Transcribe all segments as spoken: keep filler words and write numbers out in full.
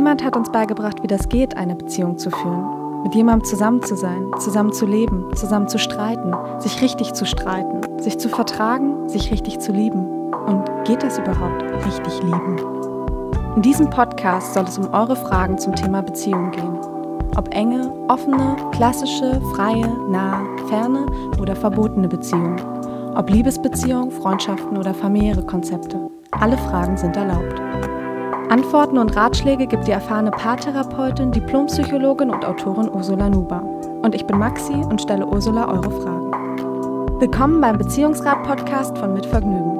Niemand hat uns beigebracht, wie das geht, eine Beziehung zu führen. Mit jemandem zusammen zu sein, zusammen zu leben, zusammen zu streiten, sich richtig zu streiten, sich zu vertragen, sich richtig zu lieben. Und geht das überhaupt, richtig lieben? In diesem Podcast soll es um eure Fragen zum Thema Beziehung gehen. Ob enge, offene, klassische, freie, nahe, ferne oder verbotene Beziehungen. Ob Liebesbeziehungen, Freundschaften oder familiäre Konzepte. Alle Fragen sind erlaubt. Antworten und Ratschläge gibt die erfahrene Paartherapeutin, Diplompsychologin und Autorin Ursula Nuber. Und ich bin Maxi und stelle Ursula eure Fragen. Willkommen beim Beziehungsrat-Podcast von Mit Vergnügen.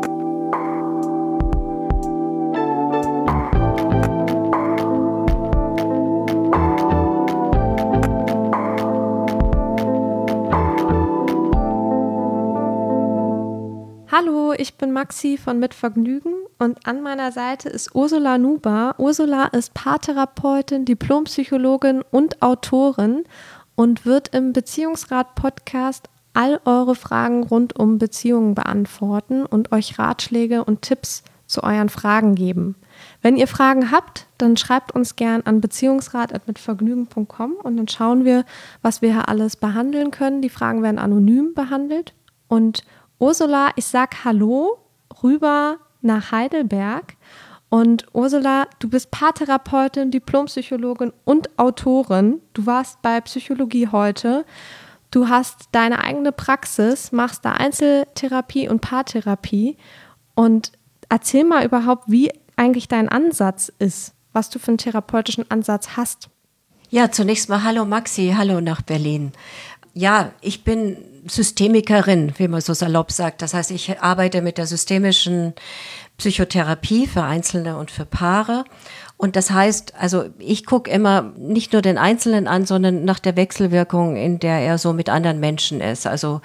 Hallo, ich bin Maxi von Mit Vergnügen und an meiner Seite ist Ursula Nuber. Ursula ist Paartherapeutin, Diplompsychologin und Autorin und wird im Beziehungsrat-Podcast all eure Fragen rund um Beziehungen beantworten und euch Ratschläge und Tipps zu euren Fragen geben. Wenn ihr Fragen habt, dann schreibt uns gern an beziehungsrat at mitvergnügen punkt com und dann schauen wir, was wir hier alles behandeln können. Die Fragen werden anonym behandelt. Und Ursula, ich sag Hallo rüber nach Heidelberg. Und Ursula, du bist Paartherapeutin, Diplompsychologin und Autorin. Du warst bei Psychologie heute. Du hast deine eigene Praxis, machst da Einzeltherapie und Paartherapie. Und erzähl mal überhaupt, wie eigentlich dein Ansatz ist, was du für einen therapeutischen Ansatz hast. Ja, zunächst mal hallo Maxi, hallo nach Berlin. Ja, ich bin Systemikerin, wie man so salopp sagt. Das heißt, ich arbeite mit der systemischen Psychotherapie für Einzelne und für Paare. Und das heißt, also ich gucke immer nicht nur den Einzelnen an, sondern nach der Wechselwirkung, in der er so mit anderen Menschen ist. Also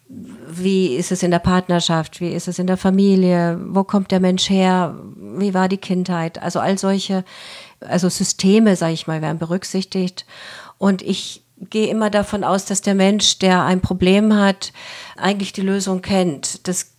wie ist es in der Partnerschaft, wie ist es in der Familie, wo kommt der Mensch her, wie war die Kindheit? Also all solche, also Systeme, sage ich mal, werden berücksichtigt. Und ich gehe immer davon aus, dass der Mensch, der ein Problem hat, eigentlich die Lösung kennt. Das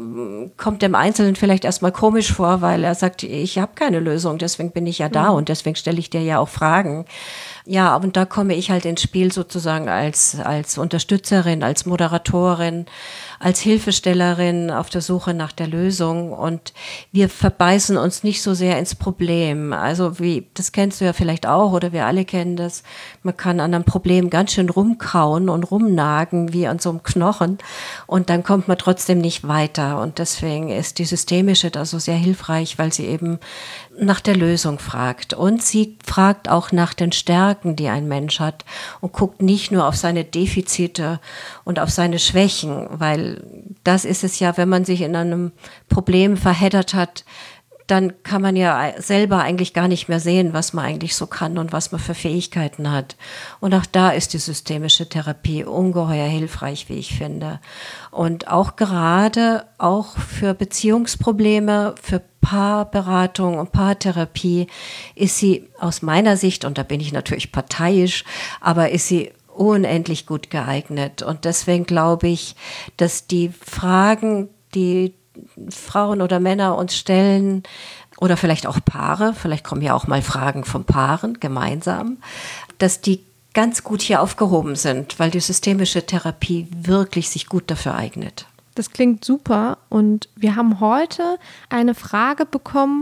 kommt dem Einzelnen vielleicht erstmal komisch vor, weil er sagt, ich habe keine Lösung, deswegen bin ich ja da und deswegen stelle ich dir ja auch Fragen. Ja, und da komme ich halt ins Spiel sozusagen als, als Unterstützerin, als Moderatorin, als Hilfestellerin auf der Suche nach der Lösung. Und wir verbeißen uns nicht so sehr ins Problem. Also wie, das kennst du ja vielleicht auch oder wir alle kennen das. Man kann an einem Problem ganz schön rumkauen und rumnagen wie an so einem Knochen und dann kommt man trotzdem nicht weiter. Und deswegen ist die systemische da so sehr hilfreich, weil sie eben nach der Lösung fragt. Und sie fragt auch nach den Stärken, die ein Mensch hat und guckt nicht nur auf seine Defizite und auf seine Schwächen, weil das ist es ja, wenn man sich in einem Problem verheddert hat, dann kann man ja selber eigentlich gar nicht mehr sehen, was man eigentlich so kann und was man für Fähigkeiten hat. Und auch da ist die systemische Therapie ungeheuer hilfreich, wie ich finde. Und auch gerade auch für Beziehungsprobleme, für Paarberatung und Paartherapie ist sie aus meiner Sicht, und da bin ich natürlich parteiisch, aber ist sie unendlich gut geeignet. Und deswegen glaube ich, dass die Fragen, die Frauen oder Männer uns stellen oder vielleicht auch Paare, vielleicht kommen ja auch mal Fragen von Paaren gemeinsam, dass die ganz gut hier aufgehoben sind, weil die systemische Therapie wirklich sich gut dafür eignet. Das klingt super und wir haben heute eine Frage bekommen,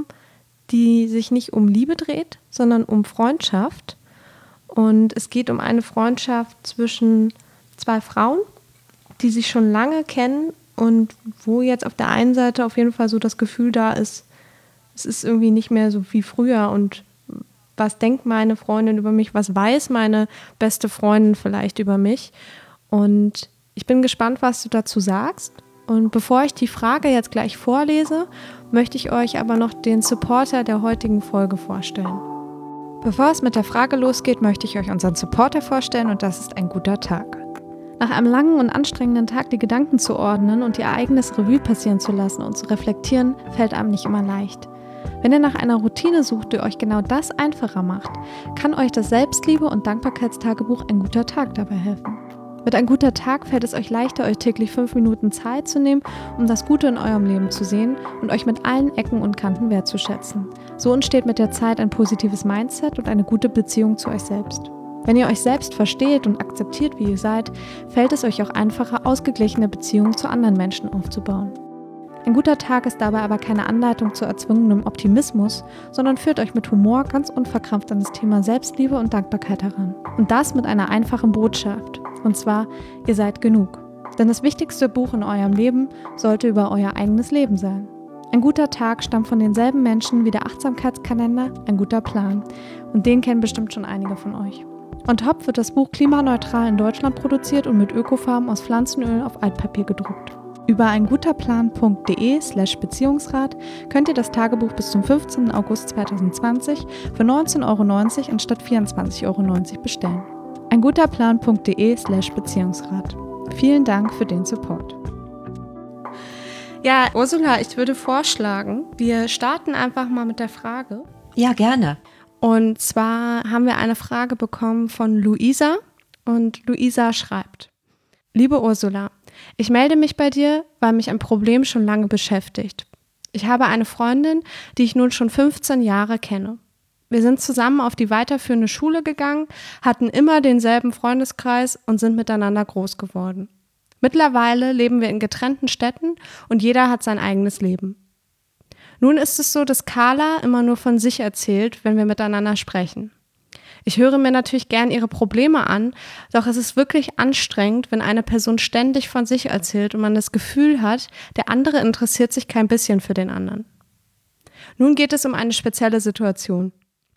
die sich nicht um Liebe dreht, sondern um Freundschaft. Und es geht um eine Freundschaft zwischen zwei Frauen, die sich schon lange kennen und wo jetzt auf der einen Seite auf jeden Fall so das Gefühl da ist, es ist irgendwie nicht mehr so wie früher und was denkt meine Freundin über mich, was weiß meine beste Freundin vielleicht über mich. Und ich bin gespannt, was du dazu sagst. Und bevor ich die Frage jetzt gleich vorlese, möchte ich euch aber noch den Supporter der heutigen Folge vorstellen. Bevor es mit der Frage losgeht, möchte ich euch unseren Supporter vorstellen und das ist ein guter Tag. Nach einem langen und anstrengenden Tag die Gedanken zu ordnen und ihr eigenes Revue passieren zu lassen und zu reflektieren, fällt einem nicht immer leicht. Wenn ihr nach einer Routine sucht, die euch genau das einfacher macht, kann euch das Selbstliebe- und Dankbarkeitstagebuch ein guter Tag dabei helfen. Mit ein guter Tag fällt es euch leichter, euch täglich fünf Minuten Zeit zu nehmen, um das Gute in eurem Leben zu sehen und euch mit allen Ecken und Kanten wertzuschätzen. So entsteht mit der Zeit ein positives Mindset und eine gute Beziehung zu euch selbst. Wenn ihr euch selbst versteht und akzeptiert, wie ihr seid, fällt es euch auch einfacher, ausgeglichene Beziehungen zu anderen Menschen aufzubauen. Ein guter Tag ist dabei aber keine Anleitung zu erzwungenem Optimismus, sondern führt euch mit Humor ganz unverkrampft an das Thema Selbstliebe und Dankbarkeit heran. Und das mit einer einfachen Botschaft. Und zwar, ihr seid genug. Denn das wichtigste Buch in eurem Leben sollte über euer eigenes Leben sein. Ein guter Tag stammt von denselben Menschen wie der Achtsamkeitskalender, ein guter Plan. Und den kennen bestimmt schon einige von euch. On top wird das Buch klimaneutral in Deutschland produziert und mit Ökofarben aus Pflanzenöl auf Altpapier gedruckt. Über einguterplan.de slash Beziehungsrat könnt ihr das Tagebuch bis zum fünfzehnten August zweitausendzwanzig für neunzehn Euro neunzig anstatt vierundzwanzig Euro neunzig bestellen. einguterplan.de slash Beziehungsrat. Vielen Dank für den Support. Ja, Ursula, ich würde vorschlagen, wir starten einfach mal mit der Frage. Ja, gerne. Und zwar haben wir eine Frage bekommen von Luisa und Luisa schreibt: Liebe Ursula, ich melde mich bei dir, weil mich ein Problem schon lange beschäftigt. Ich habe eine Freundin, die ich nun schon fünfzehn Jahre kenne. Wir sind zusammen auf die weiterführende Schule gegangen, hatten immer denselben Freundeskreis und sind miteinander groß geworden. Mittlerweile leben wir in getrennten Städten und jeder hat sein eigenes Leben. Nun ist es so, dass Carla immer nur von sich erzählt, wenn wir miteinander sprechen. Ich höre mir natürlich gern ihre Probleme an, doch es ist wirklich anstrengend, wenn eine Person ständig von sich erzählt und man das Gefühl hat, der andere interessiert sich kein bisschen für den anderen. Nun geht es um eine spezielle Situation.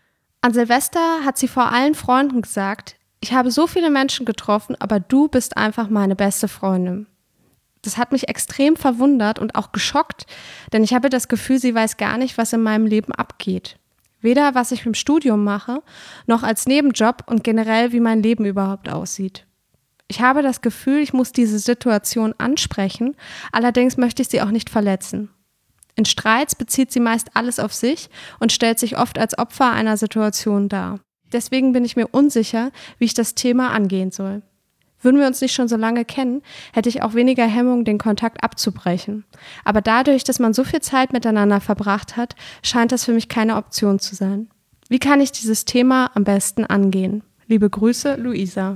An Silvester hat sie vor allen Freunden gesagt, ich habe so viele Menschen getroffen, aber du bist einfach meine beste Freundin. Das hat mich extrem verwundert und auch geschockt, denn ich habe das Gefühl, sie weiß gar nicht, was in meinem Leben abgeht. Weder was ich im Studium mache, noch als Nebenjob und generell, wie mein Leben überhaupt aussieht. Ich habe das Gefühl, ich muss diese Situation ansprechen, allerdings möchte ich sie auch nicht verletzen. In Streits bezieht sie meist alles auf sich und stellt sich oft als Opfer einer Situation dar. Deswegen bin ich mir unsicher, wie ich das Thema angehen soll. Würden wir uns nicht schon so lange kennen, hätte ich auch weniger Hemmung, den Kontakt abzubrechen. Aber dadurch, dass man so viel Zeit miteinander verbracht hat, scheint das für mich keine Option zu sein. Wie kann ich dieses Thema am besten angehen? Liebe Grüße, Luisa.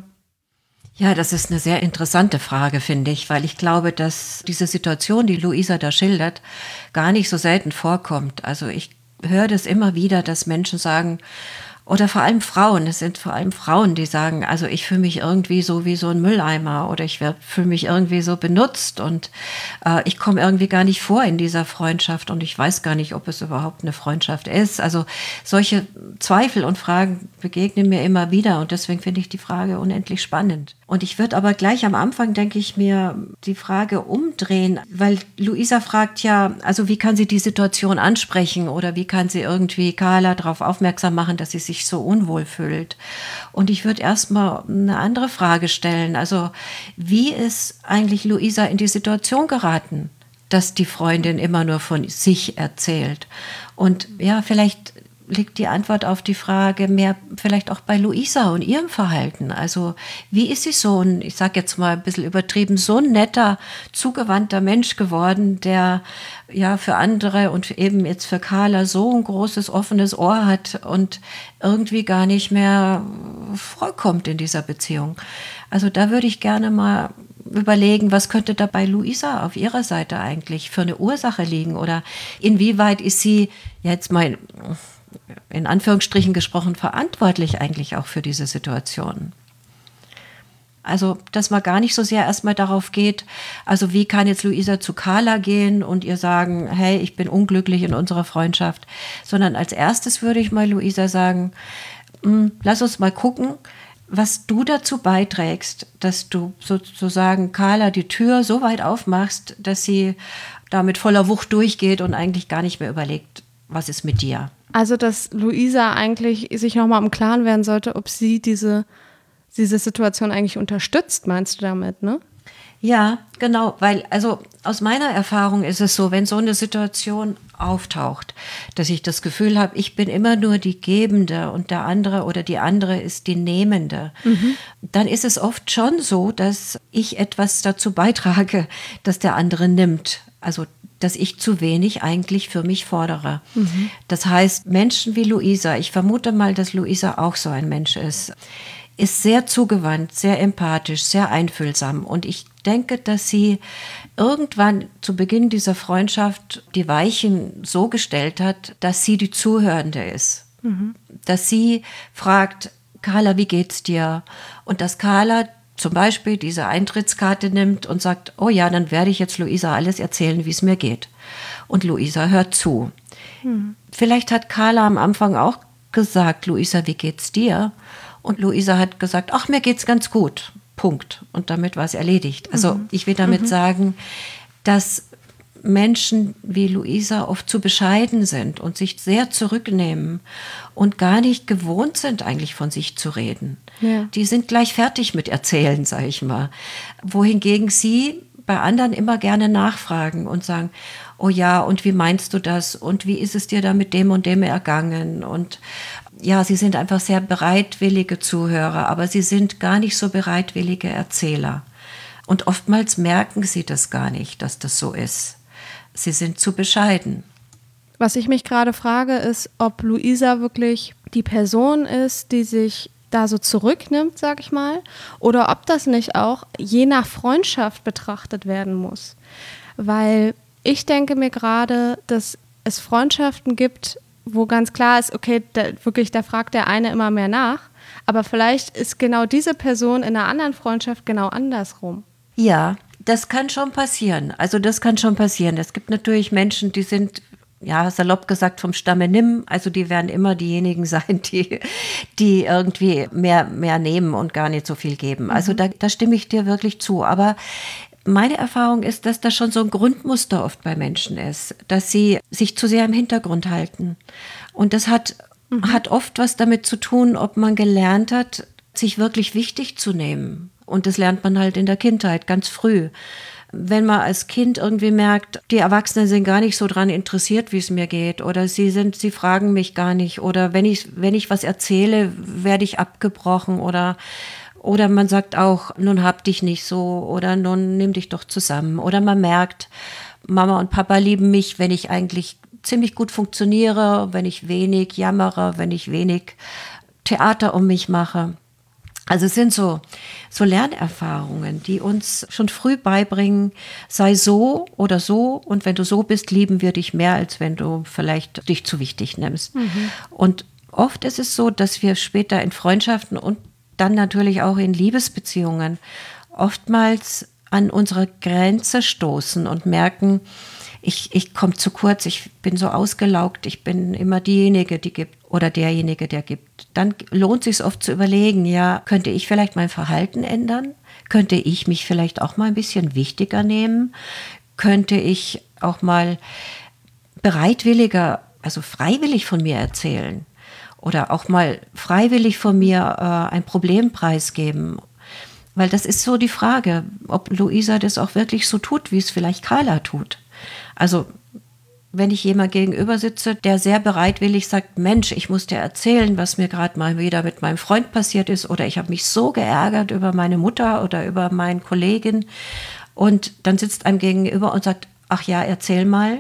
Ja, das ist eine sehr interessante Frage, finde ich, weil ich glaube, dass diese Situation, die Luisa da schildert, gar nicht so selten vorkommt. Also ich höre das immer wieder, dass Menschen sagen, oder vor allem Frauen, es sind vor allem Frauen, die sagen, also ich fühle mich irgendwie so wie so ein Mülleimer oder ich fühle mich irgendwie so benutzt und äh, ich komme irgendwie gar nicht vor in dieser Freundschaft und ich weiß gar nicht, ob es überhaupt eine Freundschaft ist. Also solche Zweifel und Fragen begegnen mir immer wieder und deswegen finde ich die Frage unendlich spannend. Und ich würde aber gleich am Anfang, denke ich mir, die Frage umdrehen, weil Luisa fragt ja, also wie kann sie die Situation ansprechen oder wie kann sie irgendwie Carla darauf aufmerksam machen, dass sie sich so unwohl fühlt. Und ich würde erstmal eine andere Frage stellen, also wie ist eigentlich Luisa in die Situation geraten, dass die Freundin immer nur von sich erzählt? Und ja, vielleicht liegt die Antwort auf die Frage mehr vielleicht auch bei Luisa und ihrem Verhalten. Also wie ist sie so ein, ich sage jetzt mal ein bisschen übertrieben, so ein netter, zugewandter Mensch geworden, der ja für andere und eben jetzt für Carla so ein großes, offenes Ohr hat und irgendwie gar nicht mehr vorkommt in dieser Beziehung. Also da würde ich gerne mal überlegen, was könnte da bei Luisa auf ihrer Seite eigentlich für eine Ursache liegen oder inwieweit ist sie jetzt mal in Anführungsstrichen gesprochen, verantwortlich eigentlich auch für diese Situation. Also, dass man gar nicht so sehr erstmal darauf geht, also wie kann jetzt Luisa zu Carla gehen und ihr sagen, hey, ich bin unglücklich in unserer Freundschaft, sondern als erstes würde ich mal Luisa sagen, lass uns mal gucken, was du dazu beiträgst, dass du sozusagen Carla die Tür so weit aufmachst, dass sie da mit voller Wucht durchgeht und eigentlich gar nicht mehr überlegt, was ist mit dir? Also, dass Luisa eigentlich sich nochmal im Klaren werden sollte, ob sie diese, diese Situation eigentlich unterstützt, meinst du damit, ne? Ja, genau, weil also aus meiner Erfahrung ist es so, wenn so eine Situation auftaucht, dass ich das Gefühl habe, ich bin immer nur die Gebende und der andere oder die andere ist die Nehmende, mhm. dann ist es oft schon so, dass ich etwas dazu beitrage, dass der andere nimmt. Also dass ich zu wenig eigentlich für mich fordere. Mhm. Das heißt, Menschen wie Luisa, ich vermute mal, dass Luisa auch so ein Mensch ist, ist sehr zugewandt, sehr empathisch, sehr einfühlsam. Und ich denke, dass sie irgendwann zu Beginn dieser Freundschaft die Weichen so gestellt hat, dass sie die Zuhörende ist. Mhm. Dass sie fragt, Carla, wie geht's dir? Und dass Carla zum Beispiel diese Eintrittskarte nimmt und sagt, oh ja, dann werde ich jetzt Luisa alles erzählen, wie es mir geht. Und Luisa hört zu. Mhm. Vielleicht hat Carla am Anfang auch gesagt, Luisa, wie geht's dir? Und Luisa hat gesagt, ach, mir geht's ganz gut. Punkt. Und damit war es erledigt. Also mhm. ich will damit mhm. sagen, dass Menschen wie Luisa oft zu bescheiden sind und sich sehr zurücknehmen und gar nicht gewohnt sind, eigentlich von sich zu reden. Ja. Die sind gleich fertig mit Erzählen, sage ich mal. Wohingegen sie bei anderen immer gerne nachfragen und sagen, oh ja, und wie meinst du das? Und wie ist es dir da mit dem und dem ergangen? Und ja, sie sind einfach sehr bereitwillige Zuhörer, aber sie sind gar nicht so bereitwillige Erzähler. Und oftmals merken sie das gar nicht, dass das so ist. Sie sind zu bescheiden. Was ich mich gerade frage, ist, ob Luisa wirklich die Person ist, die sich da so zurücknimmt, sag ich mal, oder ob das nicht auch je nach Freundschaft betrachtet werden muss. Weil ich denke mir gerade, dass es Freundschaften gibt, wo ganz klar ist, okay, da, wirklich, da fragt der eine immer mehr nach, aber vielleicht ist genau diese Person in einer anderen Freundschaft genau andersrum. Ja, das kann schon passieren. Also das kann schon passieren. Es gibt natürlich Menschen, die sind, ja, salopp gesagt, vom Stamme nimm. Also die werden immer diejenigen sein, die, die irgendwie mehr, mehr nehmen und gar nicht so viel geben. Also da, da stimme ich dir wirklich zu. Aber meine Erfahrung ist, dass das schon so ein Grundmuster oft bei Menschen ist, dass sie sich zu sehr im Hintergrund halten. Und das hat, mhm. hat oft was damit zu tun, ob man gelernt hat, sich wirklich wichtig zu nehmen. Und das lernt man halt in der Kindheit ganz früh. Wenn man als Kind irgendwie merkt, die Erwachsenen sind gar nicht so dran interessiert, wie es mir geht, oder sie sind, sie fragen mich gar nicht, oder wenn ich, wenn ich was erzähle, werde ich abgebrochen, oder Oder man sagt auch, nun hab dich nicht so oder nun nimm dich doch zusammen. Oder man merkt, Mama und Papa lieben mich, wenn ich eigentlich ziemlich gut funktioniere, wenn ich wenig jammere, wenn ich wenig Theater um mich mache. Also es sind so, so Lernerfahrungen, die uns schon früh beibringen, sei so oder so und wenn du so bist, lieben wir dich mehr, als wenn du vielleicht dich zu wichtig nimmst. Mhm. Und oft ist es so, dass wir später in Freundschaften und dann natürlich auch in Liebesbeziehungen oftmals an unsere Grenze stoßen und merken, ich, ich komme zu kurz, ich bin so ausgelaugt, ich bin immer diejenige, die gibt oder derjenige, der gibt. Dann lohnt es sich oft zu überlegen, ja, könnte ich vielleicht mein Verhalten ändern? Könnte ich mich vielleicht auch mal ein bisschen wichtiger nehmen? Könnte ich auch mal bereitwilliger, also freiwillig von mir erzählen? Oder auch mal freiwillig von mir äh, ein Problem preisgeben. Weil das ist so die Frage, ob Luisa das auch wirklich so tut, wie es vielleicht Carla tut. Also wenn ich jemand gegenüber sitze, der sehr bereitwillig sagt, Mensch, ich muss dir erzählen, was mir gerade mal wieder mit meinem Freund passiert ist, oder ich habe mich so geärgert über meine Mutter oder über meine Kollegin, und dann sitzt einem gegenüber und sagt, ach ja, erzähl mal.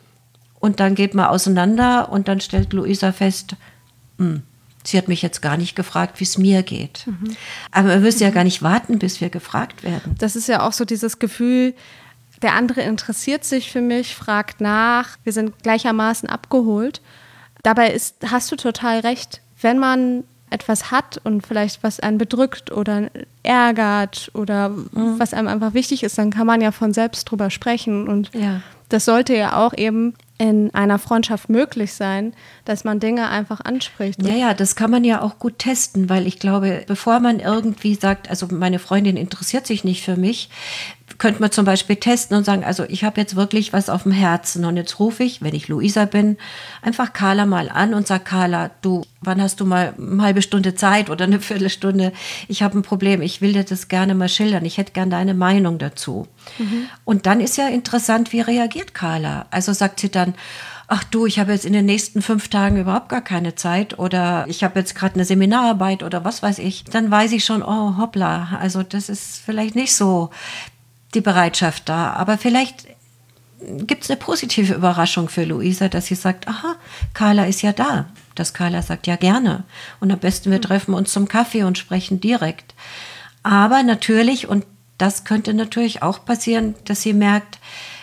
Und dann geht man auseinander und dann stellt Luisa fest, hm, sie hat mich jetzt gar nicht gefragt, wie es mir geht. Mhm. Aber wir müssen mhm. ja gar nicht warten, bis wir gefragt werden. Das ist ja auch so dieses Gefühl, der andere interessiert sich für mich, fragt nach, wir sind gleichermaßen abgeholt. Dabei ist, hast du total recht, wenn man etwas hat und vielleicht was einen bedrückt oder ärgert oder mhm. was einem einfach wichtig ist, dann kann man ja von selbst drüber sprechen. Und ja. das sollte ja auch eben in einer Freundschaft möglich sein, dass man Dinge einfach anspricht. Ja, ja, das kann man ja auch gut testen, weil ich glaube, bevor man irgendwie sagt, also meine Freundin interessiert sich nicht für mich, könnte man zum Beispiel testen und sagen, also ich habe jetzt wirklich was auf dem Herzen und jetzt rufe ich, wenn ich Luisa bin, einfach Carla mal an und sage, Carla, du, wann hast du mal eine halbe Stunde Zeit oder eine Viertelstunde? Ich habe ein Problem, ich will dir das gerne mal schildern, ich hätte gerne deine Meinung dazu. Mhm. Und dann ist ja interessant, wie reagiert Carla? Also sagt sie dann, ach du, ich habe jetzt in den nächsten fünf Tagen überhaupt gar keine Zeit oder ich habe jetzt gerade eine Seminararbeit oder was weiß ich. Dann weiß ich schon, oh hoppla, also das ist vielleicht nicht so die Bereitschaft da. Aber vielleicht gibt es eine positive Überraschung für Luisa, dass sie sagt, aha, Carla ist ja da. Dass Carla sagt, ja gerne. Und am besten wir treffen uns zum Kaffee und sprechen direkt. Aber natürlich, und das könnte natürlich auch passieren, dass sie merkt,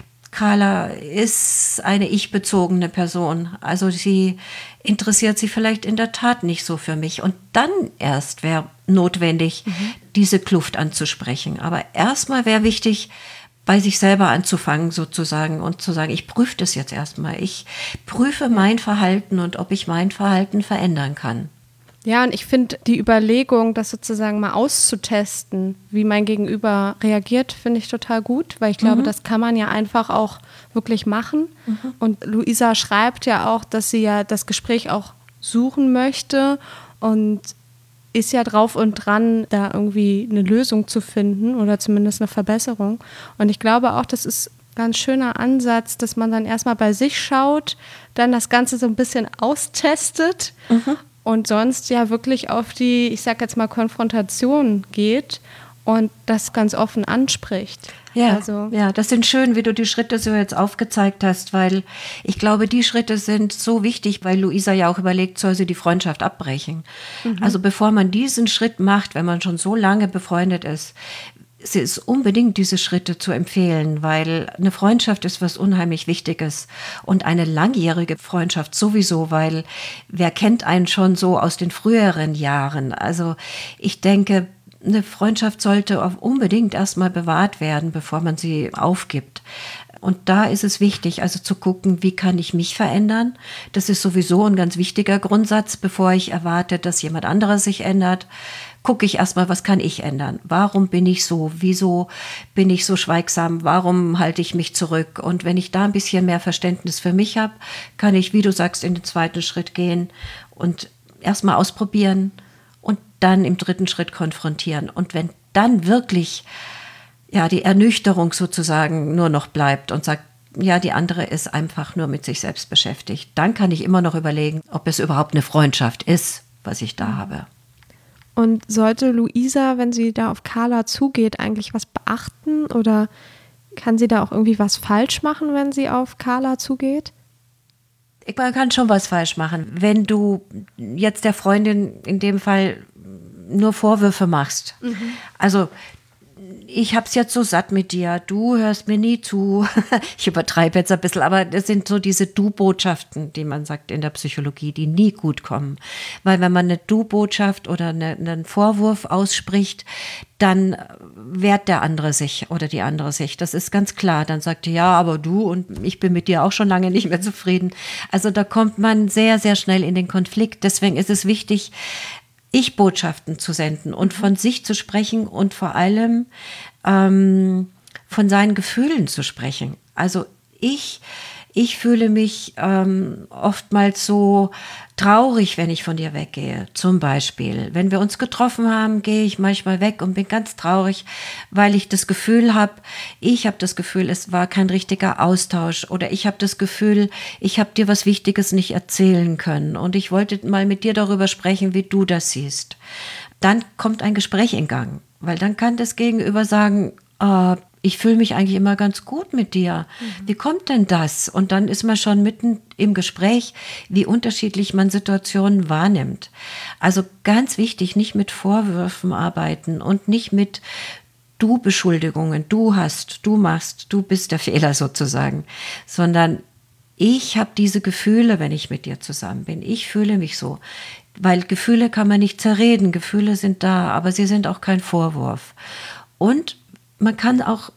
Carla ist eine ich-bezogene Person. Also sie interessiert sich vielleicht in der Tat nicht so für mich. Und dann erst wäre notwendig, mhm. diese Kluft anzusprechen. Aber erstmal wäre wichtig, bei sich selber anzufangen sozusagen und zu sagen, ich prüfe das jetzt erstmal. Ich prüfe mein Verhalten und ob ich mein Verhalten verändern kann. Ja, und ich finde die Überlegung, das sozusagen mal auszutesten, wie mein Gegenüber reagiert, finde ich total gut, weil ich glaube, mhm. das kann man ja einfach auch wirklich machen. Mhm. Und Luisa schreibt ja auch, dass sie ja das Gespräch auch suchen möchte und ist ja drauf und dran, da irgendwie eine Lösung zu finden oder zumindest eine Verbesserung. Und ich glaube auch, das ist ein ganz schöner Ansatz, dass man dann erstmal bei sich schaut, dann das Ganze so ein bisschen austestet. Mhm. Und sonst ja wirklich auf die, ich sag jetzt mal, Konfrontation geht und das ganz offen anspricht. Ja, also. ja, das sind schön, wie du die Schritte so jetzt aufgezeigt hast, weil ich glaube, die Schritte sind so wichtig, weil Luisa ja auch überlegt, soll sie die Freundschaft abbrechen. Mhm. Also bevor man diesen Schritt macht, wenn man schon so lange befreundet ist, es ist unbedingt diese Schritte zu empfehlen, weil eine Freundschaft ist was unheimlich Wichtiges und eine langjährige Freundschaft sowieso, weil wer kennt einen schon so aus den früheren Jahren? Also ich denke, eine Freundschaft sollte auch unbedingt erstmal bewahrt werden, bevor man sie aufgibt. Und da ist es wichtig, also zu gucken, wie kann ich mich verändern? Das ist sowieso ein ganz wichtiger Grundsatz, bevor ich erwarte, dass jemand anderes sich ändert. Gucke ich erstmal, was kann ich ändern? Warum bin ich so? Wieso bin ich so schweigsam? Warum halte ich mich zurück? Und wenn ich da ein bisschen mehr Verständnis für mich habe, kann ich, wie du sagst, in den zweiten Schritt gehen und erstmal ausprobieren und dann im dritten Schritt konfrontieren. Und wenn dann wirklich ja, die Ernüchterung sozusagen nur noch bleibt und sagt, ja, die andere ist einfach nur mit sich selbst beschäftigt, dann kann ich immer noch überlegen, ob es überhaupt eine Freundschaft ist, was ich da habe. Und sollte Luisa, wenn sie da auf Carla zugeht, eigentlich was beachten oder kann sie da auch irgendwie was falsch machen, wenn sie auf Carla zugeht? Man kann schon was falsch machen. Wenn du jetzt der Freundin in dem Fall nur Vorwürfe machst, mhm. also ich hab's jetzt so satt mit dir, du hörst mir nie zu. Ich übertreibe jetzt ein bisschen, aber das sind so diese Du-Botschaften, die man sagt in der Psychologie, die nie gut kommen. Weil wenn man eine Du-Botschaft oder eine, einen Vorwurf ausspricht, dann wehrt der andere sich oder die andere sich. Das ist ganz klar. Dann sagt die, ja, aber du und ich bin mit dir auch schon lange nicht mehr zufrieden. Also da kommt man sehr, sehr schnell in den Konflikt. Deswegen ist es wichtig, Ich-Botschaften zu senden und von sich zu sprechen und vor allem ähm, von seinen Gefühlen zu sprechen. Also ich, ich fühle mich ähm, oftmals so traurig, wenn ich von dir weggehe. Zum Beispiel, wenn wir uns getroffen haben, gehe ich manchmal weg und bin ganz traurig, weil ich das Gefühl habe, ich habe das Gefühl, es war kein richtiger Austausch oder ich habe das Gefühl, ich habe dir was Wichtiges nicht erzählen können und ich wollte mal mit dir darüber sprechen, wie du das siehst. Dann kommt ein Gespräch in Gang, weil dann kann das Gegenüber sagen, äh, ich fühle mich eigentlich immer ganz gut mit dir. Mhm. Wie kommt denn das? Und dann ist man schon mitten im Gespräch, wie unterschiedlich man Situationen wahrnimmt. Also ganz wichtig, nicht mit Vorwürfen arbeiten und nicht mit Du-Beschuldigungen. Du hast, du machst, du bist der Fehler sozusagen. Sondern ich habe diese Gefühle, wenn ich mit dir zusammen bin. Ich fühle mich so. Weil Gefühle kann man nicht zerreden. Gefühle sind da, aber sie sind auch kein Vorwurf. Und man kann auch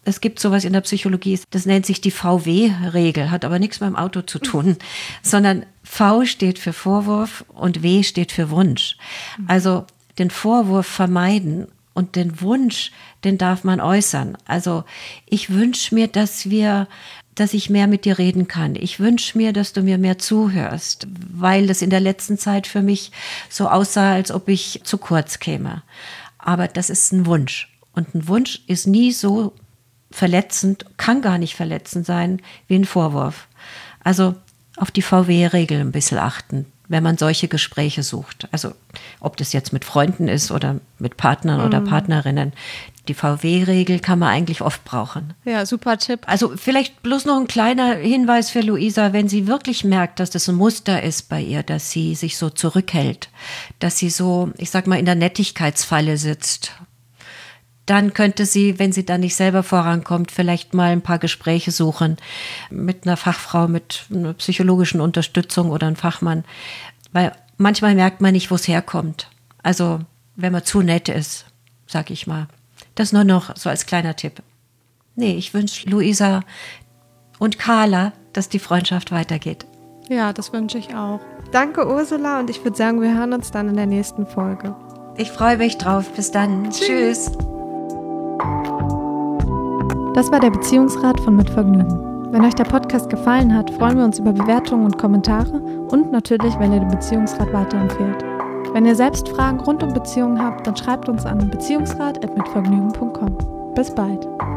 Es gibt sowas in der Psychologie, das nennt sich die V W-Regel, hat aber nichts mit dem Auto zu tun, sondern V steht für Vorwurf und W steht für Wunsch. Also den Vorwurf vermeiden und den Wunsch, den darf man äußern. Also ich wünsche mir, dass wir, dass ich mehr mit dir reden kann. Ich wünsche mir, dass du mir mehr zuhörst, weil das in der letzten Zeit für mich so aussah, als ob ich zu kurz käme. Aber das ist ein Wunsch. Und ein Wunsch ist nie so verletzend, kann gar nicht verletzend sein wie ein Vorwurf. Also auf die V W-Regel ein bisschen achten, wenn man solche Gespräche sucht. Also ob das jetzt mit Freunden ist oder mit Partnern mhm. oder Partnerinnen. Die V W-Regel kann man eigentlich oft brauchen. Ja, super Tipp. Also vielleicht bloß noch ein kleiner Hinweis für Luisa, wenn sie wirklich merkt, dass das ein Muster ist bei ihr, dass sie sich so zurückhält, dass sie so, ich sag mal, in der Nettigkeitsfalle sitzt. Dann könnte sie, wenn sie da nicht selber vorankommt, vielleicht mal ein paar Gespräche suchen mit einer Fachfrau, mit einer psychologischen Unterstützung oder einem Fachmann. Weil manchmal merkt man nicht, wo es herkommt. Also wenn man zu nett ist, sag ich mal. Das nur noch so als kleiner Tipp. Nee, ich wünsche Luisa und Carla, dass die Freundschaft weitergeht. Ja, das wünsche ich auch. Danke, Ursula, und ich würde sagen, wir hören uns dann in der nächsten Folge. Ich freue mich drauf. Bis dann. Tschüss. Tschüss. Das war der Beziehungsrat von Mit Vergnügen. Wenn euch der Podcast gefallen hat, freuen wir uns über Bewertungen und Kommentare und natürlich, wenn ihr den Beziehungsrat weiterempfehlt. Wenn ihr selbst Fragen rund um Beziehungen habt, dann schreibt uns an beziehungsrat at mitvergnügen punkt com. Bis bald.